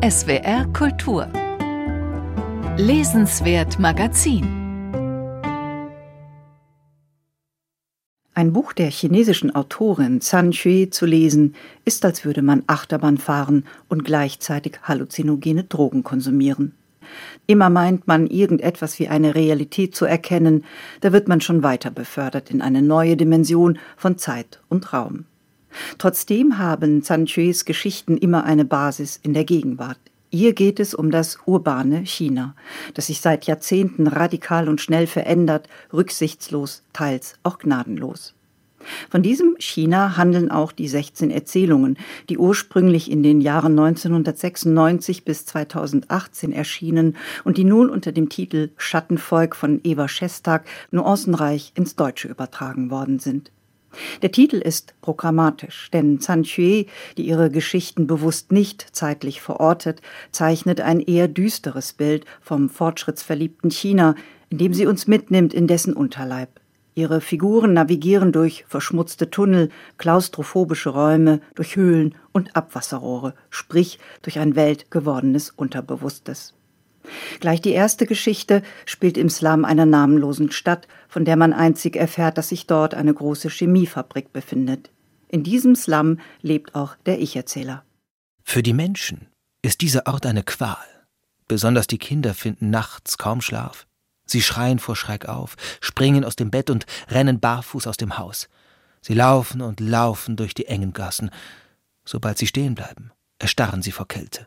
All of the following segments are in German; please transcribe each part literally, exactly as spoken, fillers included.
S W R Kultur Lesenswert Magazin. Ein Buch der chinesischen Autorin Zhan Xue zu lesen, ist, als würde man Achterbahn fahren und gleichzeitig halluzinogene Drogen konsumieren. Immer meint man, irgendetwas wie eine Realität zu erkennen, da wird man schon weiter befördert in eine neue Dimension von Zeit und Raum. Trotzdem haben Zhan Xues Geschichten immer eine Basis in der Gegenwart. Hier geht es um das urbane China, das sich seit Jahrzehnten radikal und schnell verändert, rücksichtslos, teils auch gnadenlos. Von diesem China handeln auch die sechzehn Erzählungen, die ursprünglich in den Jahren neunzehnhundertsechsundneunzig bis zweitausendachtzehn erschienen und die nun unter dem Titel Schattenvolk von Eva Szestak nuancenreich ins Deutsche übertragen worden sind. Der Titel ist programmatisch, denn Zhan Xue, die ihre Geschichten bewusst nicht zeitlich verortet, zeichnet ein eher düsteres Bild vom fortschrittsverliebten China, in dem sie uns mitnimmt in dessen Unterleib. Ihre Figuren navigieren durch verschmutzte Tunnel, klaustrophobische Räume, durch Höhlen und Abwasserrohre, sprich durch ein weltgewordenes Unterbewusstes. Gleich die erste Geschichte spielt im Slum einer namenlosen Stadt, von der man einzig erfährt, dass sich dort eine große Chemiefabrik befindet. In diesem Slum lebt auch der Ich-Erzähler. Für die Menschen ist dieser Ort eine Qual. Besonders die Kinder finden nachts kaum Schlaf. Sie schreien vor Schreck auf, springen aus dem Bett und rennen barfuß aus dem Haus. Sie laufen und laufen durch die engen Gassen. Sobald sie stehen bleiben, erstarren sie vor Kälte.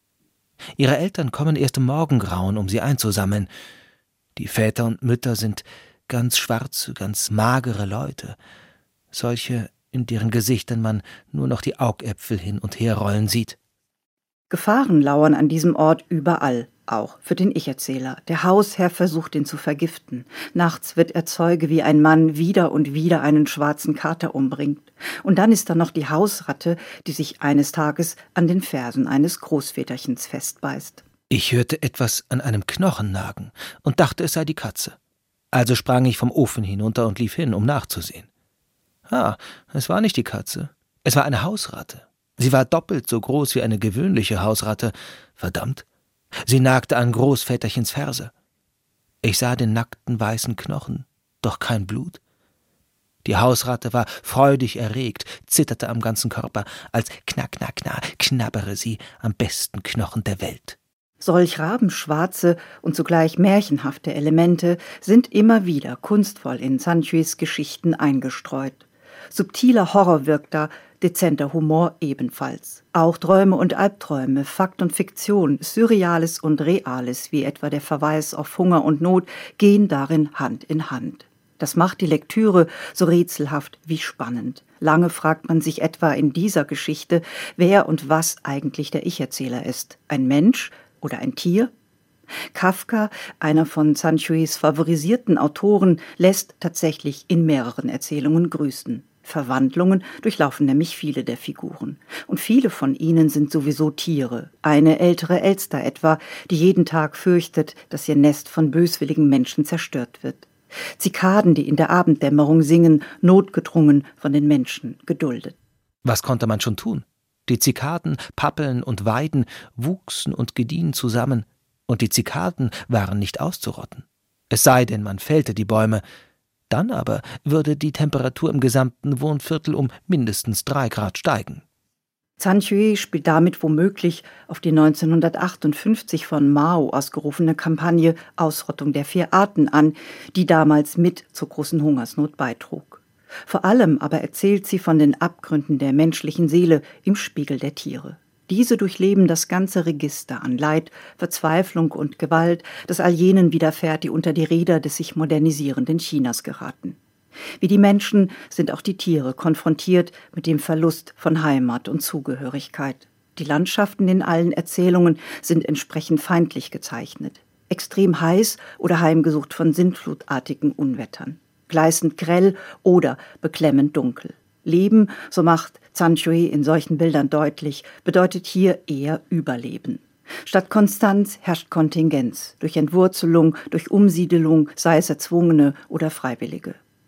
Ihre Eltern kommen erst im Morgengrauen, um sie einzusammeln. Die Väter und Mütter sind ganz schwarze, ganz magere Leute. Solche, in deren Gesichtern man nur noch die Augäpfel hin und her rollen sieht. Gefahren lauern an diesem Ort überall, auch für den Ich-Erzähler. Der Hausherr versucht, ihn zu vergiften. Nachts wird er Zeuge, wie ein Mann wieder und wieder einen schwarzen Kater umbringt. Und dann ist da noch die Hausratte, die sich eines Tages an den Fersen eines Großväterchens festbeißt. Ich hörte etwas an einem Knochen nagen und dachte, es sei die Katze. Also sprang ich vom Ofen hinunter und lief hin, um nachzusehen. Ah, es war nicht die Katze. Es war eine Hausratte. Sie war doppelt so groß wie eine gewöhnliche Hausratte. Verdammt! Sie nagte an Großväterchens Ferse. Ich sah den nackten weißen Knochen, doch kein Blut. Die Hausratte war freudig erregt, zitterte am ganzen Körper, als knack, knack, knack, knabbere sie am besten Knochen der Welt. Solch rabenschwarze und zugleich märchenhafte Elemente sind immer wieder kunstvoll in Zhan Xues Geschichten eingestreut. Subtiler Horror wirkt da, dezenter Humor ebenfalls. Auch Träume und Albträume, Fakt und Fiktion, Surreales und Reales, wie etwa der Verweis auf Hunger und Not, gehen darin Hand in Hand. Das macht die Lektüre so rätselhaft wie spannend. Lange fragt man sich etwa in dieser Geschichte, wer und was eigentlich der Ich-Erzähler ist. Ein Mensch oder ein Tier? Kafka, einer von Zhan Xues favorisierten Autoren, lässt tatsächlich in mehreren Erzählungen grüßen. Verwandlungen durchlaufen nämlich viele der Figuren. Und viele von ihnen sind sowieso Tiere. Eine ältere Elster etwa, die jeden Tag fürchtet, dass ihr Nest von böswilligen Menschen zerstört wird. Zikaden, die in der Abenddämmerung singen, notgedrungen von den Menschen geduldet. Was konnte man schon tun? Die Zikaden, Pappeln und Weiden wuchsen und gediehen zusammen, und die Zikaden waren nicht auszurotten. Es sei denn, man fällte die Bäume. Dann aber würde die Temperatur im gesamten Wohnviertel um mindestens drei Grad steigen. Zhan Xue spielt damit womöglich auf die neunzehnhundertachtundfünfzig von Mao ausgerufene Kampagne Ausrottung der vier Arten an, die damals mit zur großen Hungersnot beitrug. Vor allem aber erzählt sie von den Abgründen der menschlichen Seele im Spiegel der Tiere. Diese durchleben das ganze Register an Leid, Verzweiflung und Gewalt, das all jenen widerfährt, die unter die Räder des sich modernisierenden Chinas geraten. Wie die Menschen sind auch die Tiere konfrontiert mit dem Verlust von Heimat und Zugehörigkeit. Die Landschaften in allen Erzählungen sind entsprechend feindlich gezeichnet. Extrem heiß oder heimgesucht von sintflutartigen Unwettern. Gleißend grell oder beklemmend dunkel. Leben, so macht Zhan Xue in solchen Bildern deutlich, bedeutet hier eher Überleben. Statt Konstanz herrscht Kontingenz, durch Entwurzelung, durch Umsiedelung, sei es Erzwungene oder Freiwillige.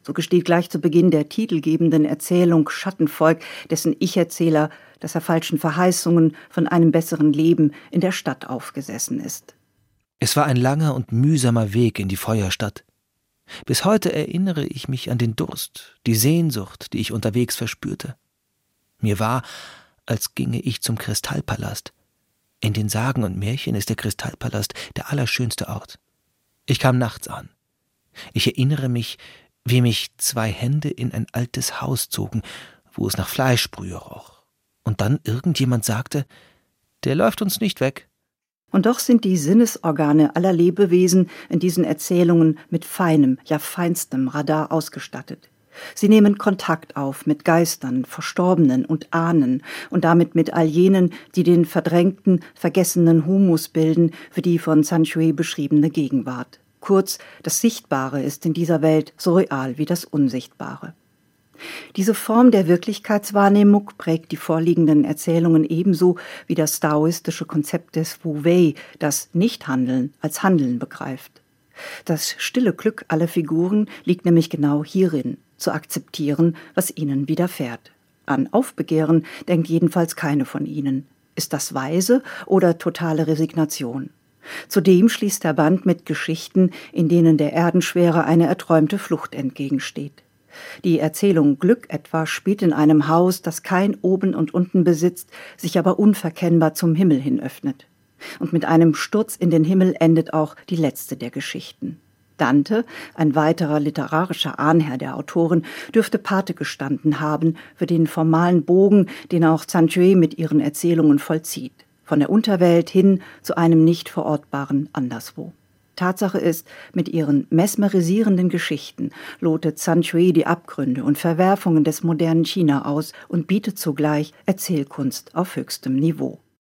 So gesteht gleich zu Beginn der titelgebenden Erzählung Schattenvolk dessen Ich-Erzähler, dass er falschen Verheißungen von einem besseren Leben in der Stadt aufgesessen ist. Es war ein langer und mühsamer Weg in die Feuerstadt. Bis heute erinnere ich mich an den Durst, die Sehnsucht, die ich unterwegs verspürte. Mir war, als ginge ich zum Kristallpalast. In den Sagen und Märchen ist der Kristallpalast der allerschönste Ort. Ich kam nachts an. Ich erinnere mich, wie mich zwei Hände in ein altes Haus zogen, wo es nach Fleischbrühe roch. Und dann irgendjemand sagte, der läuft uns nicht weg. Und doch sind die Sinnesorgane aller Lebewesen in diesen Erzählungen mit feinem, ja feinstem Radar ausgestattet. Sie nehmen Kontakt auf mit Geistern, Verstorbenen und Ahnen und damit mit all jenen, die den verdrängten, vergessenen Humus bilden für die von Sun Xue beschriebene Gegenwart. Kurz, das Sichtbare ist in dieser Welt so real wie das Unsichtbare. Diese Form der Wirklichkeitswahrnehmung prägt die vorliegenden Erzählungen ebenso wie das daoistische Konzept des Wu Wei, das Nichthandeln als Handeln begreift. Das stille Glück aller Figuren liegt nämlich genau hierin, zu akzeptieren, was ihnen widerfährt. An Aufbegehren denkt jedenfalls keine von ihnen. Ist das weise oder totale Resignation? Zudem schließt der Band mit Geschichten, in denen der Erdenschwere eine erträumte Flucht entgegensteht. Die Erzählung Glück etwa spielt in einem Haus, das kein Oben und Unten besitzt, sich aber unverkennbar zum Himmel hin öffnet. Und mit einem Sturz in den Himmel endet auch die letzte der Geschichten. Dante, ein weiterer literarischer Ahnherr der Autorin, dürfte Pate gestanden haben für den formalen Bogen, den auch Sun Xue mit ihren Erzählungen vollzieht. Von der Unterwelt hin zu einem nicht verortbaren Anderswo. Tatsache ist, mit ihren mesmerisierenden Geschichten lotet Sun Xue die Abgründe und Verwerfungen des modernen China aus und bietet zugleich Erzählkunst auf höchstem Niveau.